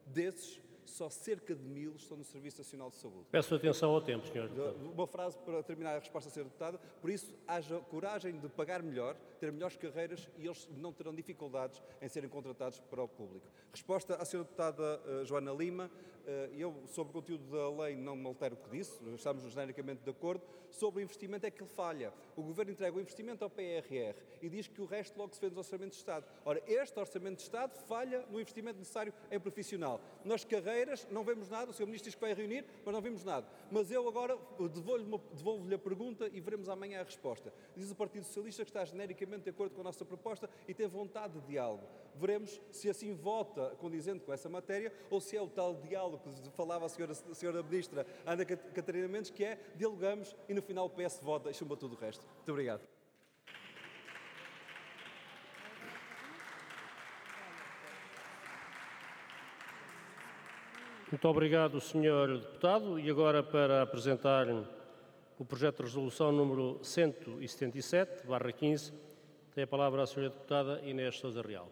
Desses, só cerca de 1000 estão no Serviço Nacional de Saúde. Peço atenção ao tempo, Sr. Deputado. Uma frase para terminar a resposta, Sra. Deputada. Por isso, haja coragem de pagar melhor, ter melhores carreiras e eles não terão dificuldades em serem contratados para o público. Resposta à Sra. Deputada Joana Lima. Eu, sobre o conteúdo da lei, não me altero o que disse, estamos genericamente de acordo. Sobre o investimento é que ele falha. O Governo entrega o investimento ao PRR e diz que o resto logo se vê nos orçamentos de Estado. Ora, este Orçamento de Estado falha no investimento necessário em profissional. Nas carreiras não vemos nada, o Sr. Ministro diz que vai reunir, mas não vimos nada. Mas eu agora devolvo-lhe a pergunta e veremos amanhã a resposta. Diz o Partido Socialista que está genericamente de acordo com a nossa proposta e tem vontade de diálogo. Veremos se assim vota condizente com essa matéria ou se é o tal diálogo que falava a Sra. Ministra Ana Catarina Mendes, que é dialogamos e no final o PS vota e chumba tudo o resto. Muito obrigado. Muito obrigado, Sr. Deputado. E agora, para apresentar o projeto de resolução número 177/15, tem a palavra a Sra. Deputada Inês Sousa Real.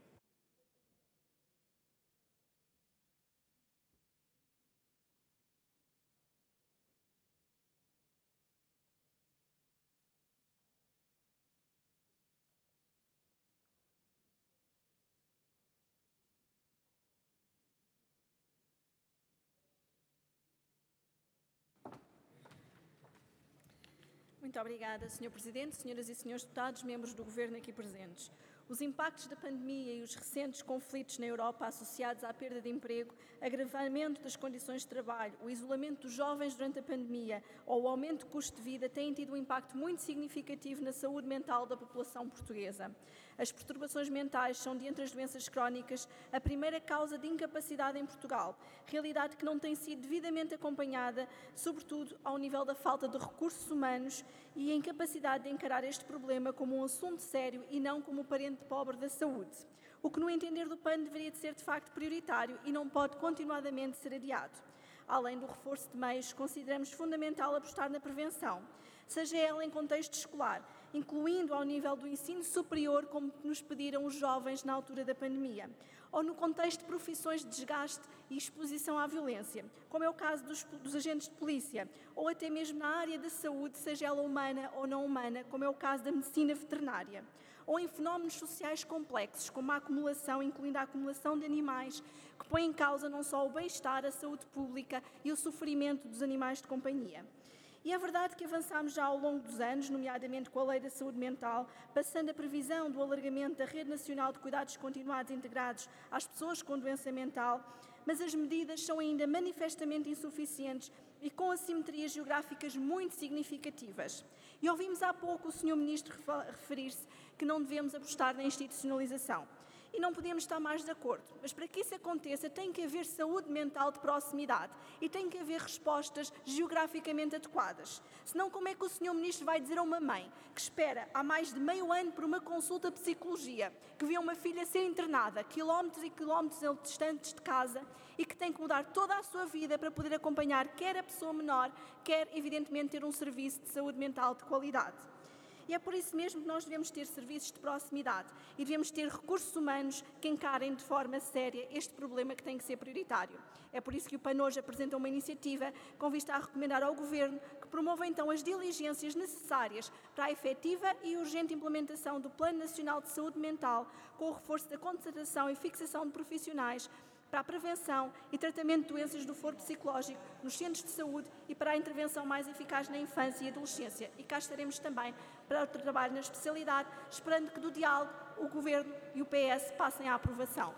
Muito obrigada, Sr. Presidente, Senhoras e Senhores Deputados, membros do Governo aqui presentes. Os impactos da pandemia e os recentes conflitos na Europa associados à perda de emprego, agravamento das condições de trabalho, o isolamento dos jovens durante a pandemia ou o aumento do custo de vida têm tido um impacto muito significativo na saúde mental da população portuguesa. As perturbações mentais são, de entre as doenças crónicas, a primeira causa de incapacidade em Portugal, realidade que não tem sido devidamente acompanhada, sobretudo ao nível da falta de recursos humanos e a incapacidade de encarar este problema como um assunto sério e não como o parente pobre da saúde. O que, no entender do PAN, deveria de ser de facto prioritário e não pode continuadamente ser adiado. Além do reforço de meios, consideramos fundamental apostar na prevenção, seja ela em contexto escolar, incluindo ao nível do ensino superior, como nos pediram os jovens na altura da pandemia, ou no contexto de profissões de desgaste e exposição à violência, como é o caso dos agentes de polícia, ou até mesmo na área da saúde, seja ela humana ou não humana, como é o caso da medicina veterinária, ou em fenómenos sociais complexos, como a acumulação, incluindo a acumulação de animais, que põe em causa não só o bem-estar, a saúde pública e o sofrimento dos animais de companhia. E é verdade que avançámos já ao longo dos anos, nomeadamente com a Lei da Saúde Mental, passando a previsão do alargamento da Rede Nacional de Cuidados Continuados Integrados às pessoas com doença mental, mas as medidas são ainda manifestamente insuficientes e com assimetrias geográficas muito significativas. E ouvimos há pouco o Sr. Ministro referir-se que não devemos apostar na institucionalização. E não podemos estar mais de acordo, mas para que isso aconteça tem que haver saúde mental de proximidade e tem que haver respostas geograficamente adequadas. Senão, como é que o Sr. Ministro vai dizer a uma mãe que espera há mais de meio ano por uma consulta de psicologia, que vê uma filha ser internada quilómetros e quilómetros distantes de casa e que tem que mudar toda a sua vida para poder acompanhar quer a pessoa menor, quer, evidentemente, ter um serviço de saúde mental de qualidade? E é por isso mesmo que nós devemos ter serviços de proximidade e devemos ter recursos humanos que encarem de forma séria este problema que tem que ser prioritário. É por isso que o PAN hoje apresenta uma iniciativa com vista a recomendar ao Governo que promova então as diligências necessárias para a efetiva e urgente implementação do Plano Nacional de Saúde Mental, com o reforço da contratação e fixação de profissionais para a prevenção e tratamento de doenças do foro psicológico nos centros de saúde e para a intervenção mais eficaz na infância e adolescência. E cá estaremos também para o trabalho na especialidade, esperando que do diálogo o Governo e o PS passem à aprovação.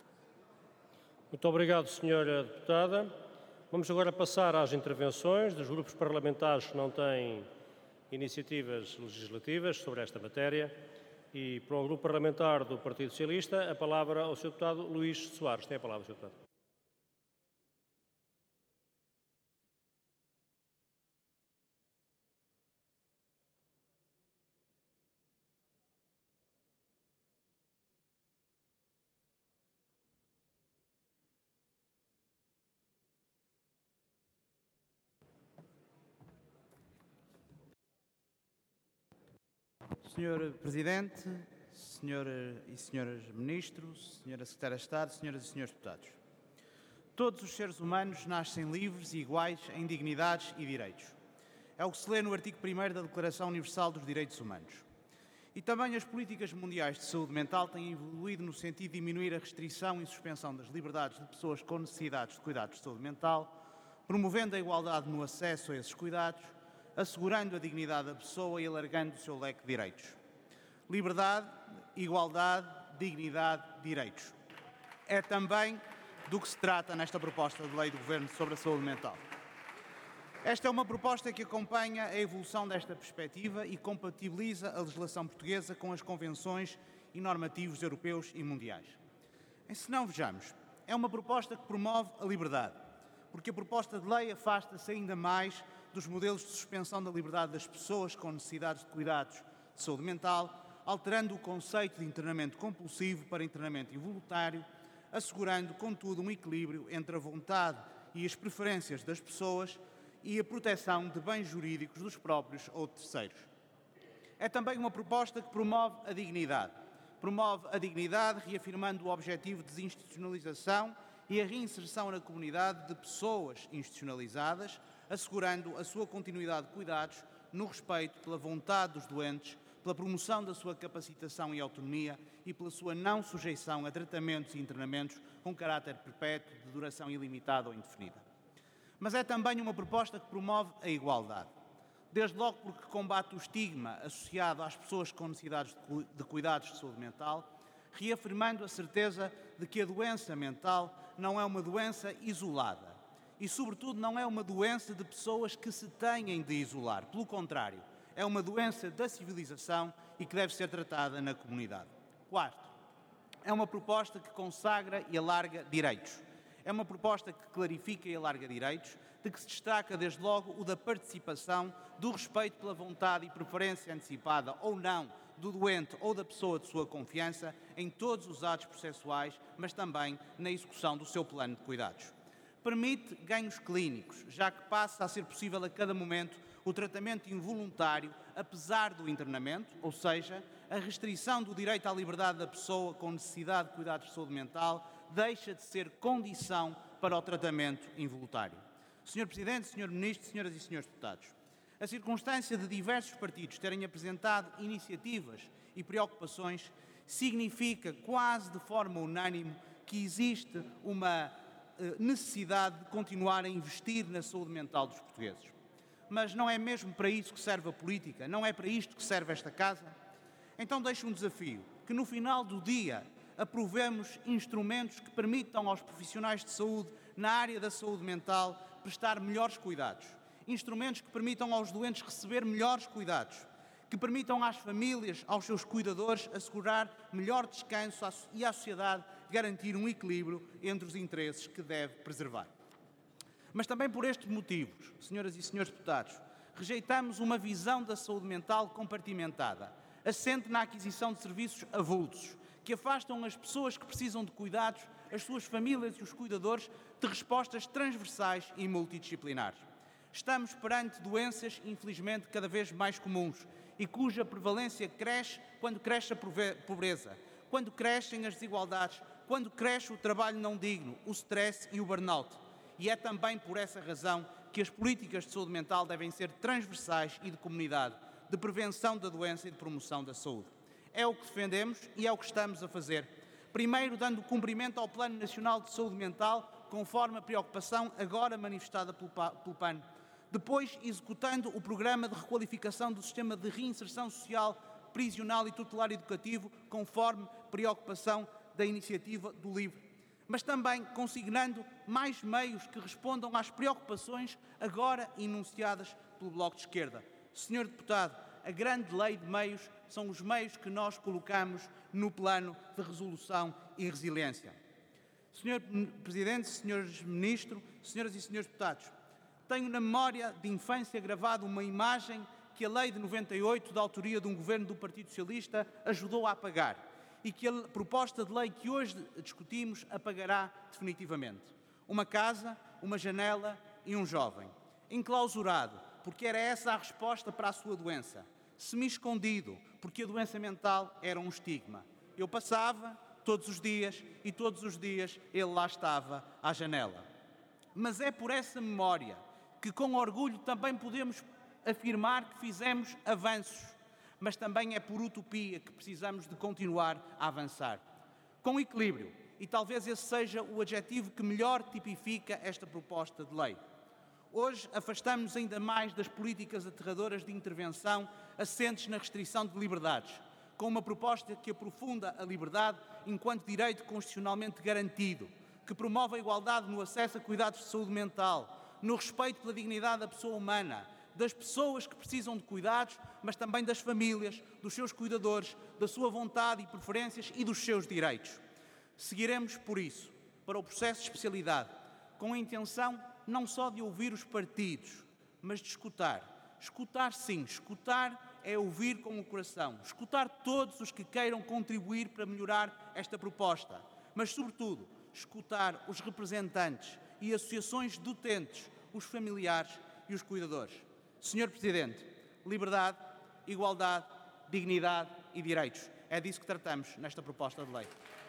Muito obrigado, Sra. Deputada. Vamos agora passar às intervenções dos grupos parlamentares que não têm iniciativas legislativas sobre esta matéria. E para o Grupo Parlamentar do Partido Socialista, a palavra ao Sr. Deputado Luís Soares. Tem a palavra, Sr. Deputado. Senhor Presidente, Senhor e Senhores Ministros, Senhora Secretária de Estado, Senhoras e Senhores Deputados. todos os seres humanos nascem livres e iguais em dignidades e direitos. É o que se lê no artigo 1º da Declaração Universal dos Direitos Humanos. E também as políticas mundiais de saúde mental têm evoluído no sentido de diminuir a restrição e suspensão das liberdades de pessoas com necessidades de cuidados de saúde mental, promovendo a igualdade no acesso a esses cuidados, assegurando a dignidade da pessoa e alargando o seu leque de direitos. Liberdade, igualdade, dignidade, direitos. É também do que se trata nesta proposta de lei do Governo sobre a saúde mental. Esta é uma proposta que acompanha a evolução desta perspectiva e compatibiliza a legislação portuguesa com as convenções e normativos europeus e mundiais. Se não vejamos, é uma proposta que promove a liberdade, porque a proposta de lei afasta-se ainda mais dos modelos de suspensão da liberdade das pessoas com necessidades de cuidados de saúde mental, alterando o conceito de internamento compulsivo para internamento involuntário, assegurando, contudo, um equilíbrio entre a vontade e as preferências das pessoas e a proteção de bens jurídicos dos próprios ou de terceiros. É também uma proposta que promove a dignidade. Promove a dignidade reafirmando o objetivo de desinstitucionalização e a reinserção na comunidade de pessoas institucionalizadas, assegurando a sua continuidade de cuidados no respeito pela vontade dos doentes, pela promoção da sua capacitação e autonomia e pela sua não sujeição a tratamentos e internamentos com caráter perpétuo, de duração ilimitada ou indefinida. Mas é também uma proposta que promove a igualdade. Desde logo porque combate o estigma associado às pessoas com necessidades de cuidados de saúde mental, reafirmando a certeza de que a doença mental não é uma doença isolada e, sobretudo, não é uma doença de pessoas que se têm de isolar. Pelo contrário, é uma doença da civilização e que deve ser tratada na comunidade. Quarto, é uma proposta que consagra e alarga direitos. É uma proposta que clarifica e alarga direitos, de que se destaca desde logo o da participação, do respeito pela vontade e preferência antecipada ou não do doente ou da pessoa de sua confiança em todos os atos processuais, mas também na execução do seu plano de cuidados. Permite ganhos clínicos, já que passa a ser possível a cada momento o tratamento involuntário, apesar do internamento, ou seja, a restrição do direito à liberdade da pessoa com necessidade de cuidados de saúde mental deixa de ser condição para o tratamento involuntário. Sr. Presidente, Sr. Ministro, Senhoras e Senhores Deputados, a circunstância de diversos partidos terem apresentado iniciativas e preocupações significa quase de forma unânime que existe uma necessidade de continuar a investir na saúde mental dos portugueses. Mas não é mesmo para isso que serve a política? Não é para isto que serve esta Casa? Então deixo um desafio, que no final do dia aprovemos instrumentos que permitam aos profissionais de saúde na área da saúde mental prestar melhores cuidados. Instrumentos que permitam aos doentes receber melhores cuidados, que permitam às famílias, aos seus cuidadores, assegurar melhor descanso e à sociedade garantir um equilíbrio entre os interesses que deve preservar. Mas também por estes motivos, senhoras e senhores deputados, rejeitamos uma visão da saúde mental compartimentada, assente na aquisição de serviços avulsos, que afastam as pessoas que precisam de cuidados, as suas famílias e os cuidadores, de respostas transversais e multidisciplinares. Estamos perante doenças, infelizmente, cada vez mais comuns e cuja prevalência cresce quando cresce a pobreza, quando crescem as desigualdades, quando cresce o trabalho não digno, o stress e o burnout. E é também por essa razão que as políticas de saúde mental devem ser transversais e de comunidade, de prevenção da doença e de promoção da saúde. É o que defendemos e é o que estamos a fazer. Primeiro, dando cumprimento ao Plano Nacional de Saúde Mental, conforme a preocupação agora manifestada pelo PAN. Depois, executando o Programa de Requalificação do Sistema de Reinserção Social, Prisional e Tutelar Educativo, conforme preocupação da Iniciativa do LIVRE. Mas também consignando mais meios que respondam às preocupações agora enunciadas pelo Bloco de Esquerda. Senhor Deputado, a grande lei de meios são os meios que nós colocamos no plano de resolução e resiliência. Senhor Presidente, Senhores Ministros, Senhoras e Senhores Deputados, tenho na memória de infância gravada uma imagem que a lei de 98, da autoria de um governo do Partido Socialista, ajudou a apagar e que a proposta de lei que hoje discutimos apagará definitivamente. Uma casa, uma janela e um jovem, enclausurado, porque era essa a resposta para a sua doença, semi-escondido, porque a doença mental era um estigma. Eu passava todos os dias e todos os dias ele lá estava à janela. Mas é por essa memória que, com orgulho, também podemos afirmar que fizemos avanços, mas também é por utopia que precisamos de continuar a avançar. Com equilíbrio, e talvez esse seja o adjetivo que melhor tipifica esta proposta de lei. Hoje afastamos-nos ainda mais das políticas aterradoras de intervenção assentes na restrição de liberdades, com uma proposta que aprofunda a liberdade enquanto direito constitucionalmente garantido, que promove a igualdade no acesso a cuidados de saúde mental, no respeito pela dignidade da pessoa humana, das pessoas que precisam de cuidados, mas também das famílias, dos seus cuidadores, da sua vontade e preferências e dos seus direitos. Seguiremos, por isso, para o processo de especialidade, com a intenção não só de ouvir os partidos, mas de escutar. Escutar, sim, escutar é ouvir com o coração. Escutar todos os que queiram contribuir para melhorar esta proposta, mas, sobretudo, escutar os representantes e associações de utentes, os familiares e os cuidadores. Senhor Presidente, liberdade, igualdade, dignidade e direitos. É disso que tratamos nesta proposta de lei.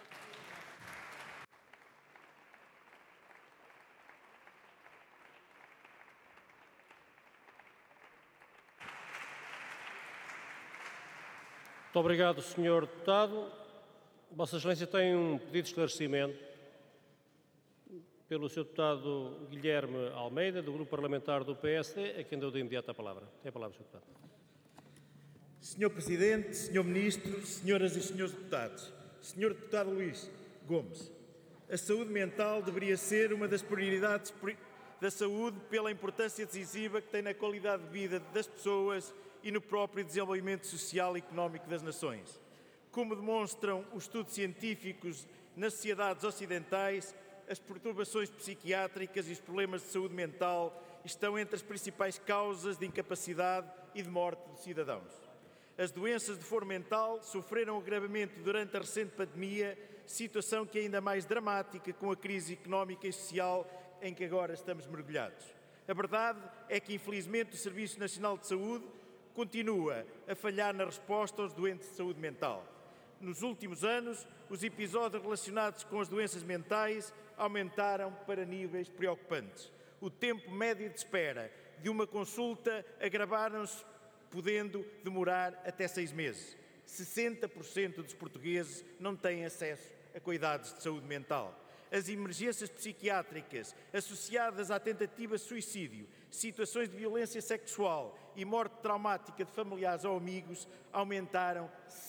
Muito obrigado, Sr. Deputado. Vossa Excelência tem um pedido de esclarecimento pelo Sr. Deputado Guilherme Almeida, do Grupo Parlamentar do PSD, a quem dou de imediato a palavra. Tem a palavra, Sr. Deputado. Sr. Presidente, Sr. Ministro, Senhoras e Senhores Deputados, Sr. Deputado Luís Gomes, a saúde mental deveria ser uma das prioridades da saúde pela importância decisiva que tem na qualidade de vida das pessoas e no próprio desenvolvimento social e económico das nações. Como demonstram os estudos científicos nas sociedades ocidentais, as perturbações psiquiátricas e os problemas de saúde mental estão entre as principais causas de incapacidade e de morte dos cidadãos. As doenças de foro mental sofreram agravamento durante a recente pandemia, situação que é ainda mais dramática com a crise económica e social em que agora estamos mergulhados. A verdade é que, infelizmente, o Serviço Nacional de Saúde continua a falhar na resposta aos doentes de saúde mental. Nos últimos anos, os episódios relacionados com as doenças mentais aumentaram para níveis preocupantes. O tempo médio de espera de uma consulta agravaram-se, podendo demorar até 6 meses. 60% dos portugueses não têm acesso a cuidados de saúde mental. As emergências psiquiátricas associadas à tentativa de suicídio, situações de violência sexual e morte traumática de familiares ou amigos aumentaram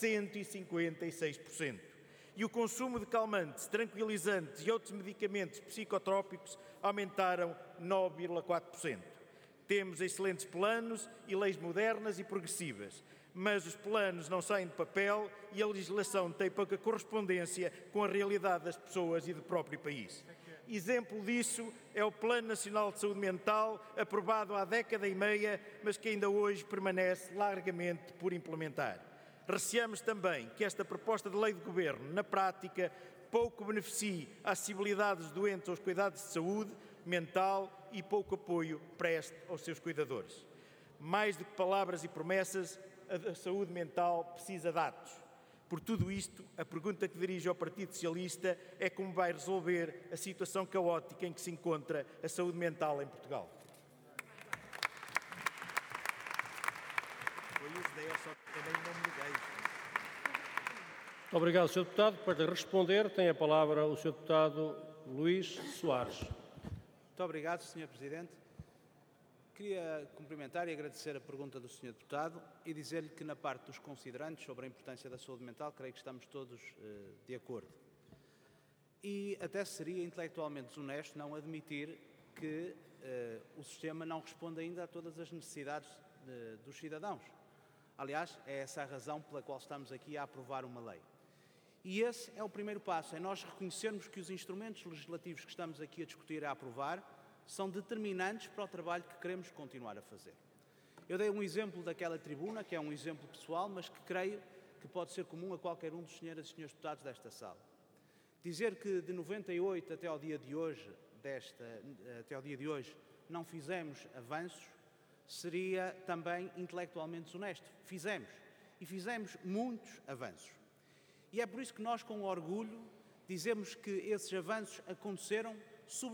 156%. E o consumo de calmantes, tranquilizantes e outros medicamentos psicotrópicos aumentaram 9,4%. Temos excelentes planos e leis modernas e progressivas, mas os planos não saem de papel e a legislação tem pouca correspondência com a realidade das pessoas e do próprio país. Exemplo disso é o Plano Nacional de Saúde Mental, aprovado há década e meia, mas que ainda hoje permanece largamente por implementar. Receamos também que esta proposta de lei de governo, na prática, pouco beneficie a acessibilidade dos doentes aos cuidados de saúde mental e pouco apoio preste aos seus cuidadores. Mais do que palavras e promessas, a saúde mental precisa de atos. Por tudo isto, a pergunta que dirijo ao Partido Socialista é como vai resolver a situação caótica em que se encontra a saúde mental em Portugal. Muito obrigado, Sr. Deputado. Para responder, tem a palavra o Sr. Deputado Luís Soares. Muito obrigado, Sr. Presidente. Queria cumprimentar e agradecer a pergunta do Sr. Deputado e dizer-lhe que, na parte dos considerantes sobre a importância da saúde mental, creio que estamos todos de acordo. E até seria intelectualmente desonesto não admitir que o sistema não responde ainda a todas as necessidades dos cidadãos. Aliás, é essa a razão pela qual estamos aqui a aprovar uma lei. E esse é o primeiro passo, é nós reconhecermos que os instrumentos legislativos que estamos aqui a discutir e a aprovar são determinantes para o trabalho que queremos continuar a fazer. Eu dei um exemplo daquela tribuna, que é um exemplo pessoal, mas que creio que pode ser comum a qualquer um dos senhoras e senhores deputados desta sala. Dizer que de 98 até ao dia de hoje, não fizemos avanços, seria também intelectualmente desonesto. Fizemos. E fizemos muitos avanços. E é por isso que nós, com orgulho, dizemos que esses avanços aconteceram